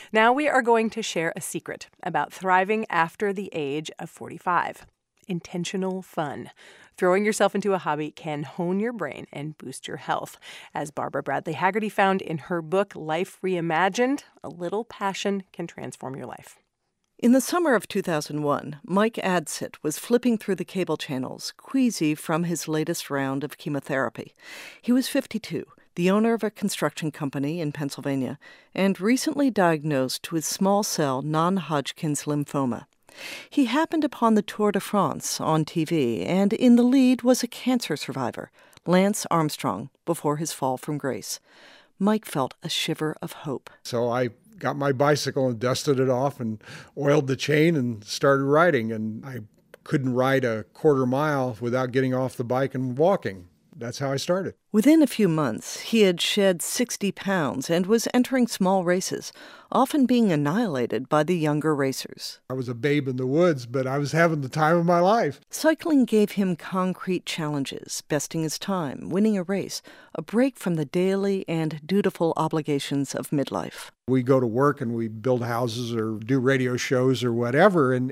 Now we are going to share a secret about thriving after the age of 45. Intentional fun. Throwing yourself into a hobby can hone your brain and boost your health. As Barbara Bradley Haggerty found in her book, Life Reimagined, a little passion can transform your life. In the summer of 2001, Mike Adsit was flipping through the cable channels, queasy from his latest round of chemotherapy. He was 52, the owner of a construction company in Pennsylvania, and recently diagnosed with small cell non-Hodgkin's lymphoma. He happened upon the Tour de France on TV, and in the lead was a cancer survivor, Lance Armstrong, before his fall from grace. Mike felt a shiver of hope. So I got my bicycle and dusted it off and oiled the chain and started riding. And I couldn't ride a quarter mile without getting off the bike and walking. That's how I started. Within a few months, he had shed 60 pounds and was entering small races, often being annihilated by the younger racers. I was a babe in the woods, but I was having the time of my life. Cycling gave him concrete challenges, besting his time, winning a race, a break from the daily and dutiful obligations of midlife. We go to work and we build houses or do radio shows or whatever, and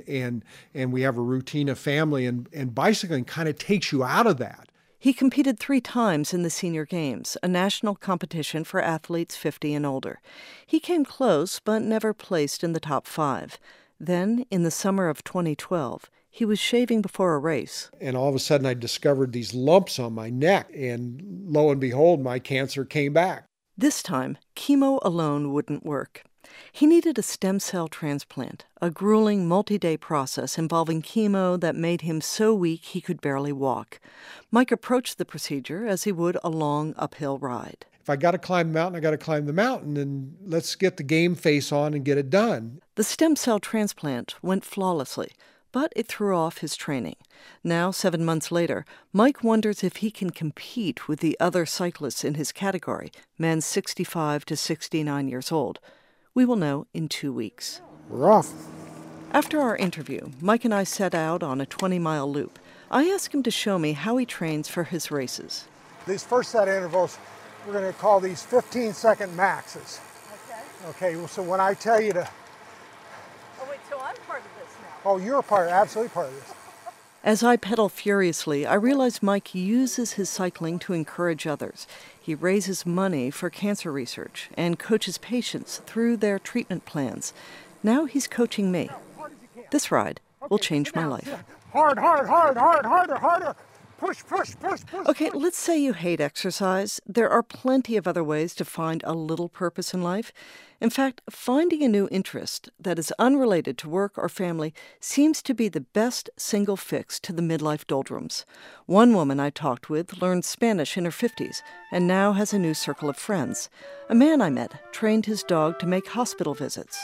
we have a routine of family, and bicycling kind of takes you out of that. He competed 3 times in the Senior Games, a national competition for athletes 50 and older. He came close, but never placed in the top 5. Then, in the summer of 2012, he was shaving before a race. And all of a sudden I discovered these lumps on my neck, and lo and behold, my cancer came back. This time, chemo alone wouldn't work. He needed a stem cell transplant, a grueling multi-day process involving chemo that made him so weak he could barely walk. Mike approached the procedure as he would a long uphill ride. If I got to climb the mountain, I got to climb the mountain, and let's get the game face on and get it done. The stem cell transplant went flawlessly, but it threw off his training. Now, 7 months later, Mike wonders if he can compete with the other cyclists in his category, men 65 to 69 years old. We will know in 2 weeks. We're off. After our interview, Mike and I set out on a 20-mile loop. I asked him to show me how he trains for his races. These first set of intervals, we're going to call these 15-second maxes. Okay, so when I tell you to... Oh, wait, so I'm part of this now. Oh, you're absolutely part of this. As I pedal furiously, I realize Mike uses his cycling to encourage others. He raises money for cancer research and coaches patients through their treatment plans. Now he's coaching me. This ride will change my life. Hard, harder. Push. Okay, let's say you hate exercise. There are plenty of other ways to find a little purpose in life. In fact, finding a new interest that is unrelated to work or family seems to be the best single fix to the midlife doldrums. One woman I talked with learned Spanish in her 50s and now has a new circle of friends. A man I met trained his dog to make hospital visits.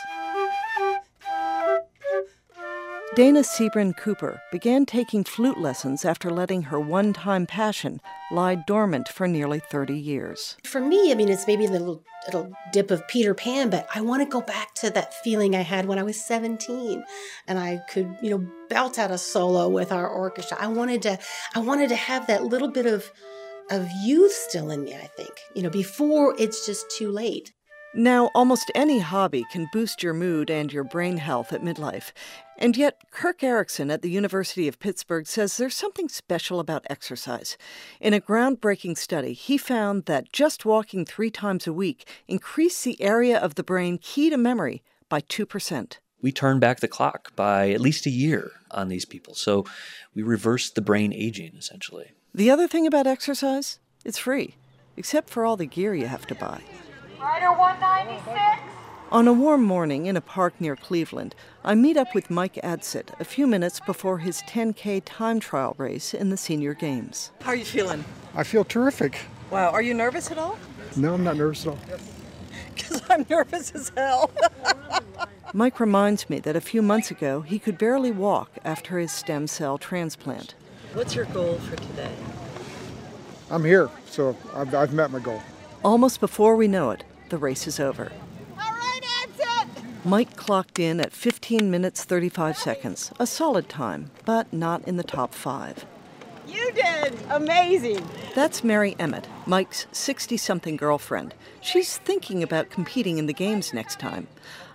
Dana Sebrin Cooper began taking flute lessons after letting her one-time passion lie dormant for nearly 30 years. For me, it's maybe a little dip of Peter Pan, but I want to go back to that feeling I had when I was 17 and I could, belt out a solo with our orchestra. I wanted to have that little bit of youth still in me, I think, before it's just too late. Now, almost any hobby can boost your mood and your brain health at midlife. And yet, Kirk Erickson at the University of Pittsburgh says there's something special about exercise. In a groundbreaking study, he found that just walking 3 times a week increased the area of the brain key to memory by 2%. We turn back the clock by at least a year on these people. So we reverse the brain aging, essentially. The other thing about exercise, it's free, except for all the gear you have to buy. Rider 196. On a warm morning in a park near Cleveland, I meet up with Mike Adsit a few minutes before his 10K time trial race in the Senior Games. How are you feeling? I feel terrific. Wow, are you nervous at all? No, I'm not nervous at all. Because I'm nervous as hell. Mike reminds me that a few months ago, he could barely walk after his stem cell transplant. What's your goal for today? I'm here, so I've met my goal. Almost before we know it, the race is over. All right, Adsit! Mike clocked in at 15 minutes 35 seconds, a solid time, but not in the top 5. You did amazing. That's Mary Emmett, Mike's 60-something girlfriend. She's thinking about competing in the games next time.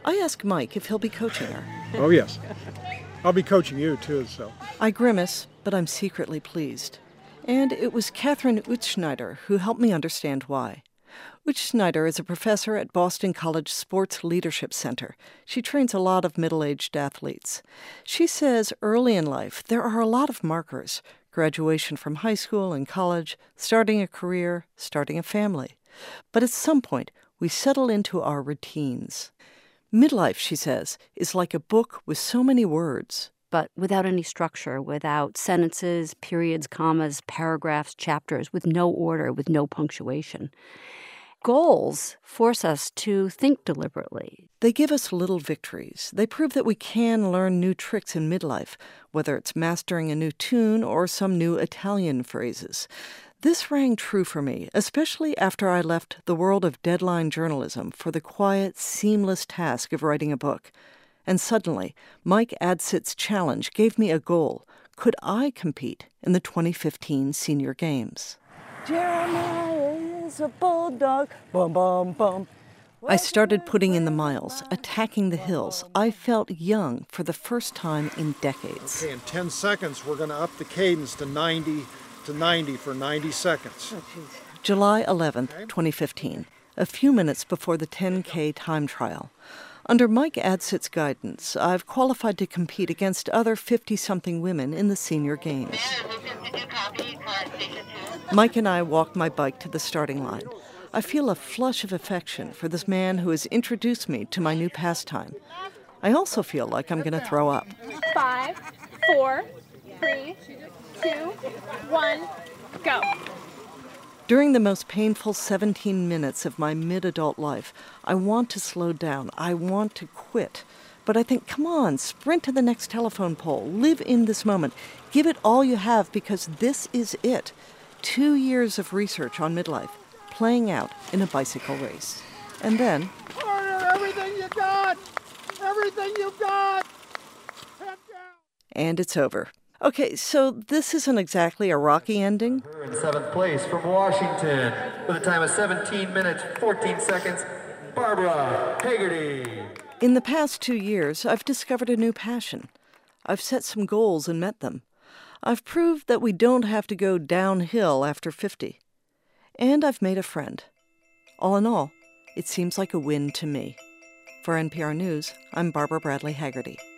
I ask Mike if he'll be coaching her. Oh, yes. I'll be coaching you, too, so. I grimace, but I'm secretly pleased. And it was Catherine Utschneider who helped me understand why. Utschneider is a professor at Boston College Sports Leadership Center. She trains a lot of middle-aged athletes. She says early in life there are a lot of markers: graduation from high school and college, starting a career, starting a family. But at some point, we settle into our routines. Midlife, she says, is like a book with so many words. But without any structure, without sentences, periods, commas, paragraphs, chapters, with no order, with no punctuation. Goals force us to think deliberately. They give us little victories. They prove that we can learn new tricks in midlife, whether it's mastering a new tune or some new Italian phrases. This rang true for me, especially after I left the world of deadline journalism for the quiet, seamless task of writing a book. And suddenly, Mike Adsit's challenge gave me a goal. Could I compete in the 2015 Senior Games? Jeremiah is a bulldog, bum, bum, bum. I started putting in the miles, attacking the hills. I felt young for the first time in decades. Okay, in 10 seconds, we're going to up the cadence to 90 for 90 seconds. July 11th, 2015, a few minutes before the 10K time trial. Under Mike Adsit's guidance, I've qualified to compete against other 50-something women in the Senior Games. Mike and I walk my bike to the starting line. I feel a flush of affection for this man who has introduced me to my new pastime. I also feel like I'm going to throw up. 5, 4, 3, 2, 1, go. During the most painful 17 minutes of my mid-adult life, I want to slow down. I want to quit. But I think, come on, sprint to the next telephone pole. Live in this moment. Give it all you have, because this is it. 2 years of research on midlife, playing out in a bicycle race. And then... Order everything you got! Everything you've got! Head down! And it's over. Okay, so this isn't exactly a rocky ending. In 7th place from Washington, with a time of 17 minutes, 14 seconds, Barbara Haggerty. In the past 2 years, I've discovered a new passion. I've set some goals and met them. I've proved that we don't have to go downhill after 50. And I've made a friend. All in all, it seems like a win to me. For NPR News, I'm Barbara Bradley Haggerty.